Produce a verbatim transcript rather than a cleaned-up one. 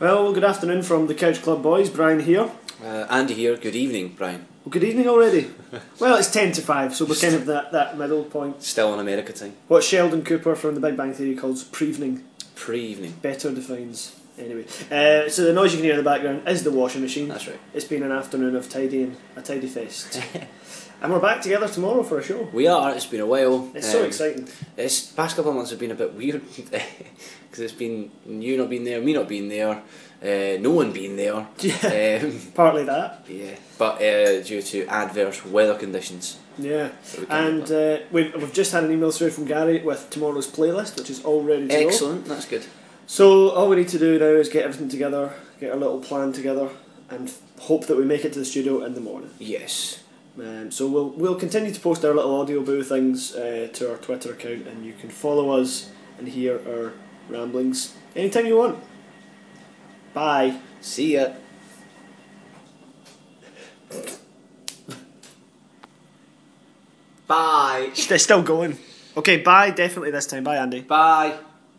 Well, good afternoon from the Couch Club boys. Brian here. Uh, Andy here. Good evening, Brian. Well, good evening already. Well, it's ten to five, so we're kind of that, that middle point. Still on America time. What Sheldon Cooper from The Big Bang Theory calls pre-evening. Pre-evening. Better defines. Anyway, uh, so the noise you can hear in the background is the washing machine. That's right. It's been an afternoon of tidying, a tidy fest. And we're back together tomorrow for a show. We are. It's been a while. It's um, so exciting. This past couple of months have been a bit weird because it's been you not being there, me not being there, uh, no one being there. Yeah. Um, Partly that. yeah. But uh, due to adverse weather conditions. Yeah. So we And uh, we've, we've just had an email through from Gary with tomorrow's playlist, which is all ready to go. Excellent. That's good. So all we need to do now is get everything together, get our little plan together, and hope that we make it to the studio in the morning. Yes. Um, so we'll we'll continue to post our little audio boo things uh, to our Twitter account, and you can follow us and hear our ramblings anytime you want. Bye. See ya. Bye. They're still going. Okay, bye. Definitely this time. Bye, Andy. Bye.